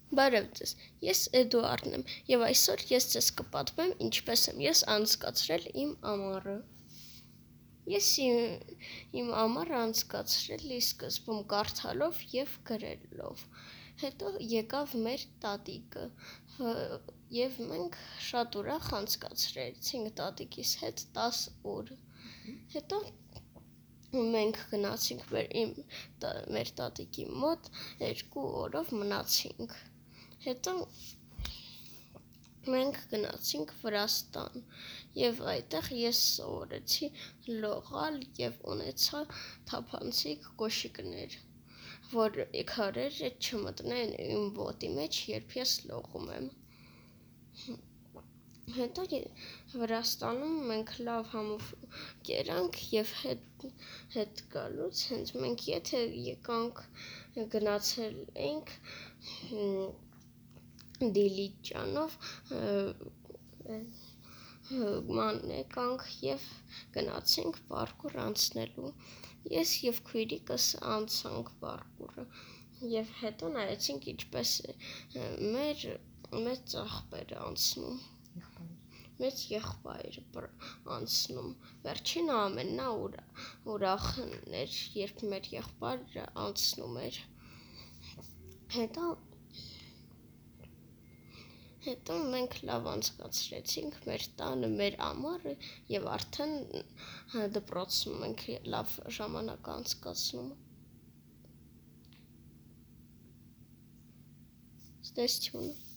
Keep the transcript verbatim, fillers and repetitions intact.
Բարև ձեզ, ես Էդուարդն եմ և այսօր ես ձեզ կպատմեմ ինչպես եմ ես անցկացրել իմ ամառը։ Ես իմ ամառը անցկացրել էի սկզբում կարդալով և գրելով, հետո եկավ մեր տատիկը և մենք շատ ուրախ անցկացրեցինք տատիկիս հետ տաս օր, հետո մենք գնացինք մեր տատիկի մոտ, երկու օրով մնացինք, հետո մենք գնացինք Վրաստան և այդտեղ ես սովորեցի լողալ և ունեցա թափանցիկ կոշիկներ, որ քարերը չմտնեն իմ ոտի մեջ, երբ ես լողում եմ։ Հետո Վրաստանում մենք լավ համով կերանք և հետ գալուց հենց մենք եթե եկանք գնացել էինք Դիլիջանով ման եկանք և գնացինք պարկուր անցնելու, ես և քույրիկս անցանք պարկուրը և հետո նայեցինք ինչպես է մեր մեծ աղբերը անցնում, մեծ եղբայրը անցնում, վերջինը ամենաուրախն էր, երբ մեր եղբայրը անցնում էր, հետո մենք լավ անցկացրեցինք մեր տանը մեր ամառը և արդեն դպրոցում ենք լավ ժամանակ անցկացնում։ Ցտեսություն։